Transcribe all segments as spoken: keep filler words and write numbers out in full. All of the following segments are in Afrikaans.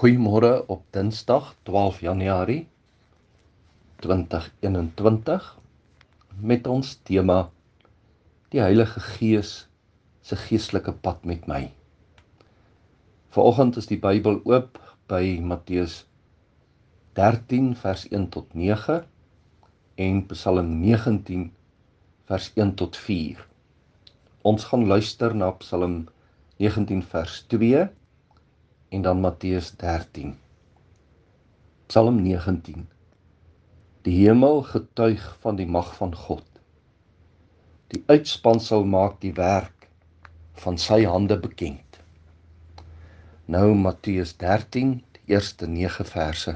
Goeiemôre op Dinsdag twaalf Januarie twintig eenentwintig met ons tema die Heilige Gees se geestelike pad met my. Vanoggend is die Bybel oop by Matteus dertien vers een tot nege en Psalm negentien vers een tot vier. Ons gaan luister na Psalm negentien vers twee en dan Matteus dertien. Psalm negentien. Die hemel getuig van die mag van God. Die uitspansel maak die werk van sy hande bekend. Nou Matteus dertien, die eerste nege verse.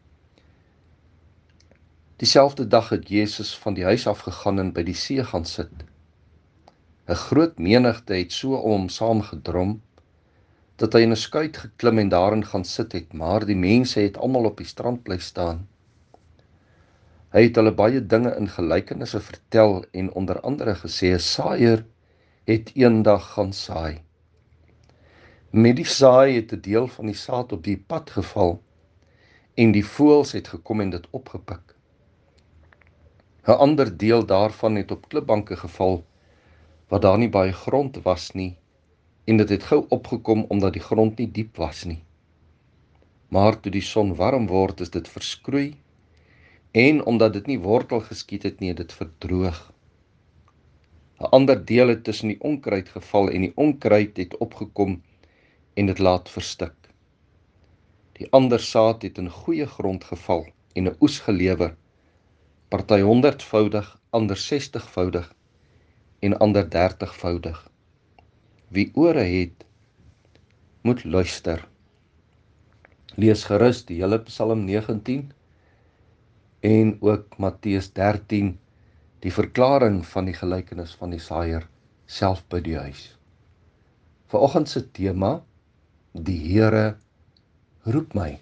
Dieselfde dag het Jesus van die huis afgegaan en by die see gaan sit. 'n Groot menigte het so om hom saamgedrom, dat hy in 'n skuit geklim en daarin gaan sit het, maar die mense het almal op die strand bly staan. Hy het hulle baie dinge in gelykenisse vertel en onder andere gesê, 'n saaiër het eendag gaan saai. Met die saai het 'n deel van die saad op die pad geval en die voëls het gekom en dit opgepik. 'n Ander deel daarvan het op klipbanke geval, waar daar nie baie grond was nie, en dit het gou opgekom omdat die grond nie diep was nie. Maar toe die son warm word, is dit verskroei, en omdat dit nie wortel geskiet het nie, het dit verdroog. 'n Ander deel het tussen die onkruid geval, en die onkruid het opgekom en dit laat verstik. Die ander saad het in goeie grond geval en 'n oes gelewer, party honderdvoudig, ander sestigvoudig en ander dertigvoudig. Wie ore het, moet luister. Lees gerus die hele Psalm negentien en ook Matteus dertien, die verklaring van die gelykenis van die saaiër self by die huis. Vanoggend se tema, die Here roep my.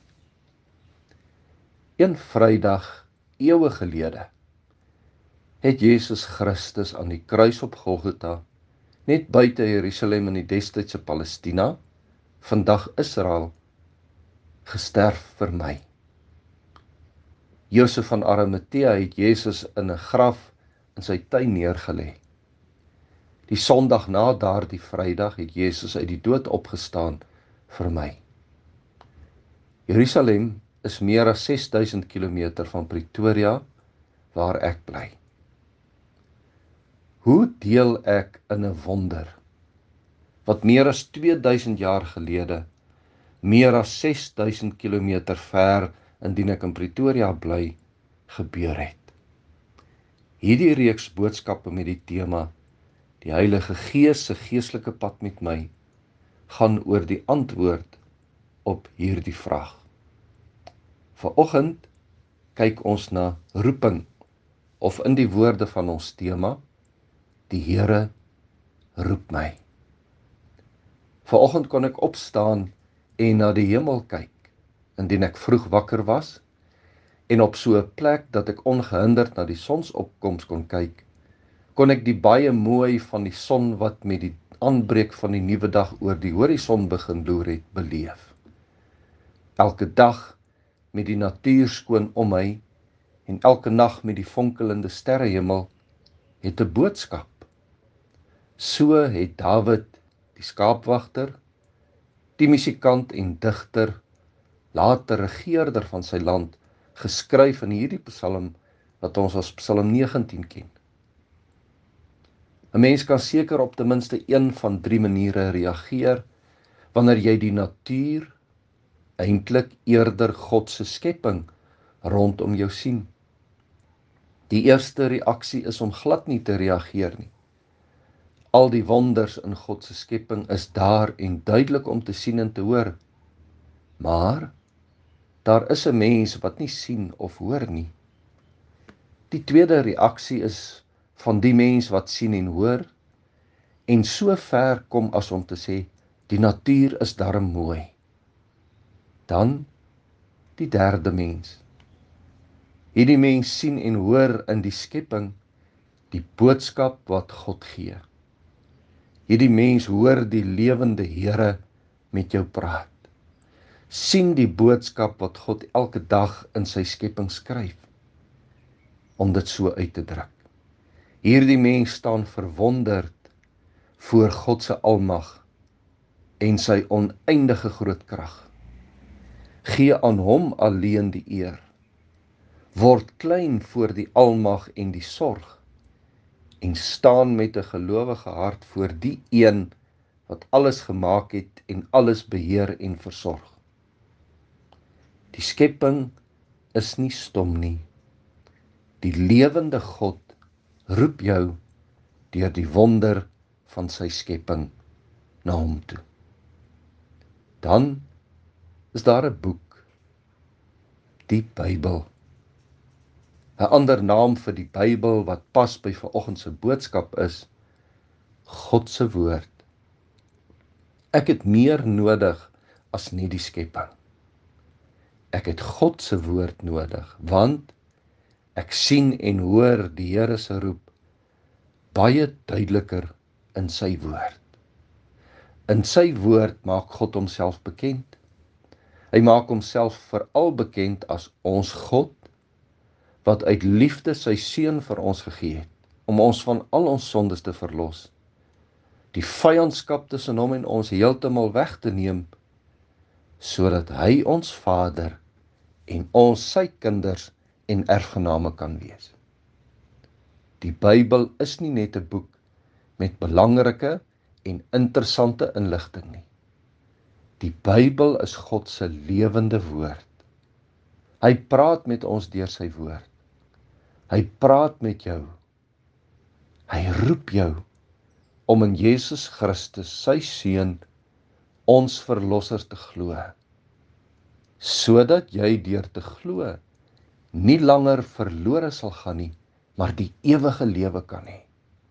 Een Vrydag eeue gelede het Jesus Christus aan die kruis op Golgotha, net buite Jerusalem in die destydse Palestina, vandag Israel, gesterf vir my. Josef van Arimatea het Jesus in 'n graf in sy tuin neergelê. Die Sondag na daardie Vrydag het Jesus uit die dood opgestaan vir my. Jerusalem is meer as ses duisend kilometer van Pretoria, waar ek bly. Hoe deel ek in 'n wonder, wat meer as twee duisend jaar gelede, meer as ses duisend kilometer ver, indien ek in Pretoria bly, gebeur het? Hierdie reeks boodskappe met die tema, die Heilige Gees se geestelike pad met my, gaan oor die antwoord op hierdie vraag. Vanoggend kyk ons na roeping, of in die woorde van ons tema, die Here roep my. Vanoggend kon ek opstaan en na die hemel kyk, indien ek vroeg wakker was, en op so 'n plek dat ek ongehinderd na die sonsopkoms kon kyk, kon ek die baie mooi van die son wat met die aanbreek van die nuwe dag oor die horison begin loer het, beleef. Elke dag met die natuur skoon om my, en elke nag met die fonkelende sterrehemel, het 'n boodskap. So het Dawid, die skaapwagter, die musikant en digter, later regeerder van sy land, geskryf in hierdie Psalm wat ons as Psalm negentien ken. 'n Mens kan seker op ten minste een van drie maniere reageer wanneer jy die natuur, eintlik eerder God se skepping, rondom jou sien. Die eerste reaksie is om glad nie te reageer nie. Al die wonders in God se skepping is daar en duidelik om te sien en te hoor. Maar daar is 'n mens wat nie sien of hoor nie. Die tweede reaksie is van die mens wat sien en hoor, en so ver kom as om te sê, die natuur is darm mooi. Dan die derde mens. Hierdie mens sien en hoor in die skepping die boodskap wat God gee. Hierdie mens hoor die lewende Here met jou praat. sien die boodskap wat God elke dag in sy skepping skryf, om dit so uit te druk. Hierdie mens staan verwonderd voor God se almag en sy oneindige groot krag. Gee aan hom alleen die eer. Word klein voor die almag en die sorg en staan met 'n gelowige hart voor die een wat alles gemaak het en alles beheer en versorg. Die skepping is nie stom nie. Die lewende God roep jou deur die wonder van sy skepping na hom toe. Dan is daar 'n boek, die Bybel. 'n Ander naam vir die Bybel wat pas by vanoggend se boodskap is God se woord. Ek het meer nodig as net die skepping. Ek het God se woord nodig, want ek sien en hoor die Here se roep baie duideliker in sy woord. In sy woord maak God homself bekend. Hy maak homself veral bekend as ons God, wat uit liefde sy seun vir ons gegee het, om ons van al ons sondes te verlos, die vyandskap tussen hom en ons heeltemal weg te neem, sodat hy ons Vader en ons sy kinders en erfgename kan wees. Die Bybel is nie net 'n boek met belangrike en interessante inligting nie. Die Bybel is God se lewende woord. Hy praat met ons deur sy woord. Hy praat met jou. Hy roep jou om in Jesus Christus, sy seun, ons verlosser te glo, sodat jy deur te glo nie langer verlore sal gaan nie, maar die ewige lewe kan hê.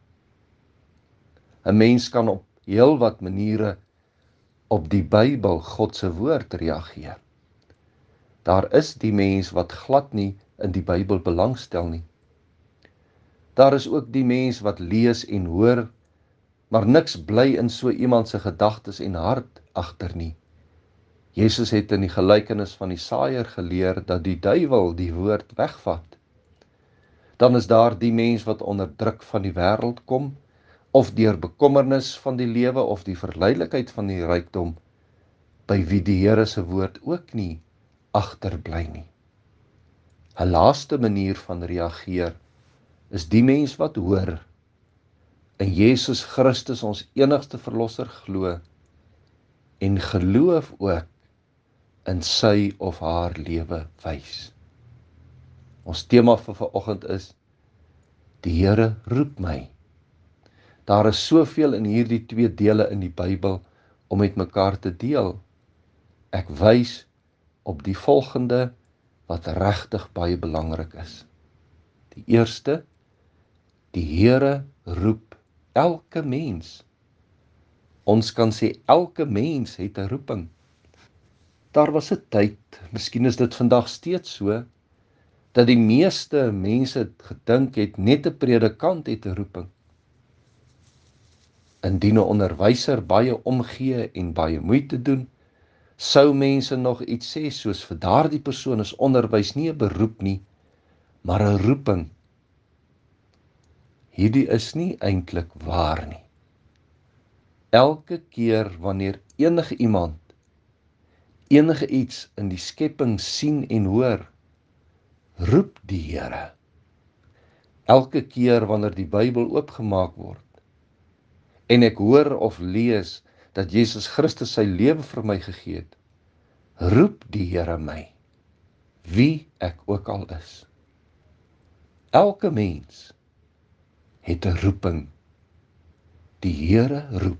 'n Mens kan op heelwat maniere op die Bybel, God se woord, reageer. Daar is die mens wat glad nie in die Bybel belangstel nie. Daar is ook die mens wat lees en hoor, maar niks bly in so iemand se gedagtes en hart agter nie. Jesus het in die gelykenis van die saaiër geleer dat die duiwel die woord wegvat. Dan is daar die mens wat onder druk van die wêreld kom, of deur bekommernis van die lewe of die verleidelikheid van die rykdom, by wie die Here se woord ook nie agterbly nie. 'n Laaste manier van reageer is die mens wat hoor, in Jesus Christus ons enigste verlosser glo, en geloof ook in sy of haar lewe wys. Ons tema vir vanoggend is, die Here roep my. Daar is soveel in hierdie twee dele in die Bybel om met mekaar te deel. Ek wys op die volgende wat regtig baie belangrik is. Die eerste, die Here roep elke mens. Ons kan sê elke mens het 'n roeping. Daar was 'n tyd, miskien is dit vandag steeds so, dat die meeste mense gedink het net 'n predikant het 'n roeping. Indien 'n onderwyser baie omgee en baie moeite doen, sou mense nog iets sê soos vir daardie persoon is onderwys nie 'n beroep nie, maar 'n roeping. Hierdie is nie eintlik waar nie. Elke keer wanneer enige iemand enige iets in die skepping sien en hoor, roep die Here. Elke keer wanneer die Bybel oopgemaak word, en ek hoor of lees dat Jesus Christus sy lewe vir my gegee het, roep die Here my, wie ek ook al is. Elke mens het 'n roeping. Die Here roep.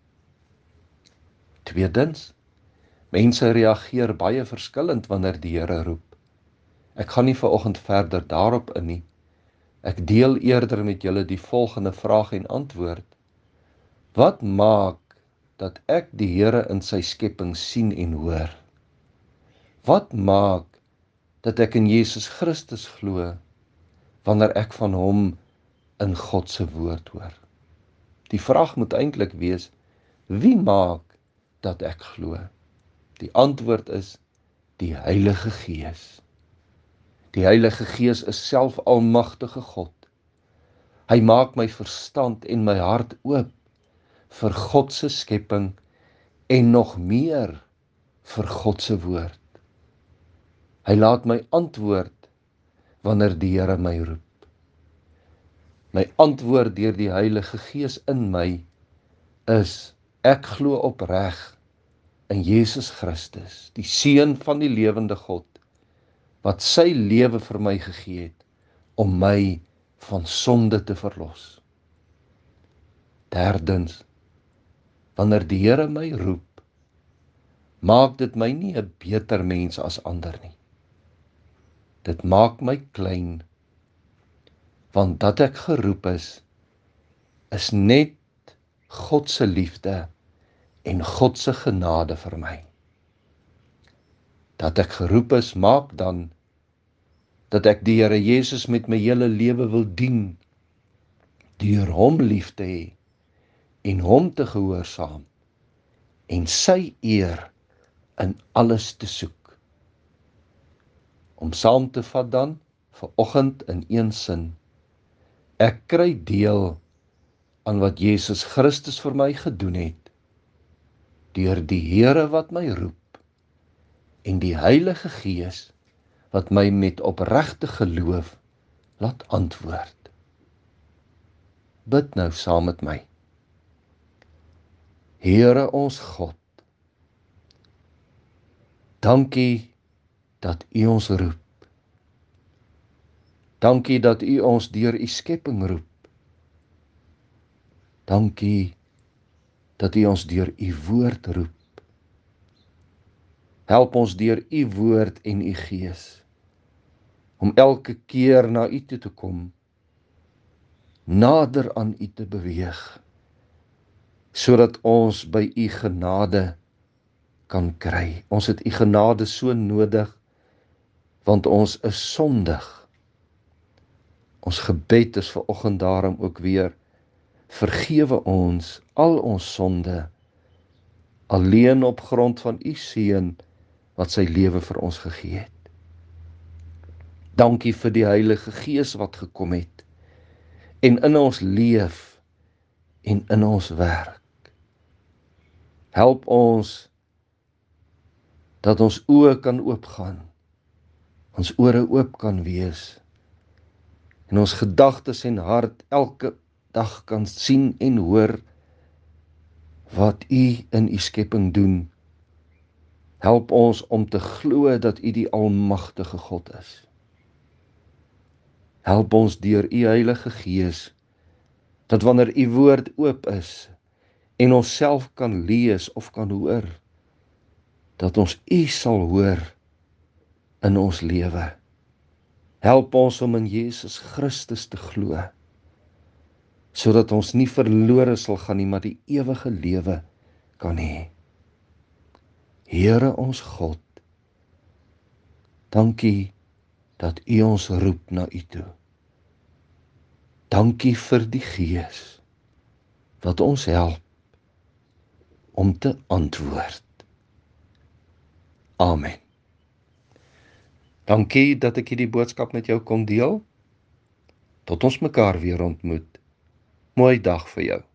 Tweedens, mense reageer baie verskillend wanneer die Here roep. Ek gaan nie vanoggend verder daarop in nie. Ek deel eerder met julle die volgende vraag en antwoord. Wat maak dat ek die Here in sy skepping sien en hoor? Wat maak dat ek in Jesus Christus glo, wanneer ek van hom in God se woord hoor? Die vraag moet eintlik wees, wie maak dat ek glo? Die antwoord is die Heilige Gees. Die Heilige Gees is self almagtige God. Hy maak my verstand en my hart oop vir God se skepping en nog meer vir God se woord. Hy laat my antwoord wanneer die Here my roep. My antwoord deur die Heilige Gees in my is, ek glo opreg in Jesus Christus, die Seun van die lewende God, wat sy lewe vir my gegee het, om my van sonde te verlos. Derdens, wanneer die Here my roep, maak dit my nie 'n beter mens as ander nie. Dit maak my klein, want dat ek geroep is, is net God se liefde en God se genade vir my. Dat ek geroep is, maak dan dat ek die Here Jesus met my hele lewe wil dien, deur hom lief te hê en hom te gehoorsaam en sy eer in alles te soek. Om saam te vat dan, vanoggend in een sin, ek kry deel aan wat Jesus Christus vir my gedoen het, deur die Here wat my roep, en die Heilige Gees wat my met opregte geloof laat antwoord. Bid nou saam met my. Here ons God, dankie dat U ons roep. Dankie dat U ons deur U skepping roep. Dankie dat U ons deur U woord roep. Help ons deur U woord en U Gees om elke keer na U toe te kom, nader aan U te beweeg, sodat ons by U genade kan kry. Ons het U genade so nodig, want ons is sondig. Ons gebed is vanoggend daarom ook weer, vergewe ons al ons sonde, alleen op grond van U Seun, wat sy lewe vir ons gegee het. Dankie vir die Heilige Gees wat gekom het, en in ons leef, en in ons werk. Help ons, dat ons oë kan oopgaan, ons ore oop kan wees, en ons gedagtes en hart elke dag kan sien en hoor, wat U in U skepping doen. Help ons om te glo dat U die almagtige God is. Help ons deur U Heilige Gees, dat wanneer U woord oop is, en ons self kan lees of kan hoor, dat ons U sal hoor in ons lewe. Help ons om in Jesus Christus te glo, sodat ons nie verlore sal gaan nie, maar die ewige lewe kan hê. Here ons God, dankie dat U ons roep na U toe. Dankie vir die Gees wat ons help om te antwoord. Amen. Dankie dat ek hierdie boodskap met jou kon deel. Tot ons mekaar weer ontmoet. Mooi dag vir jou.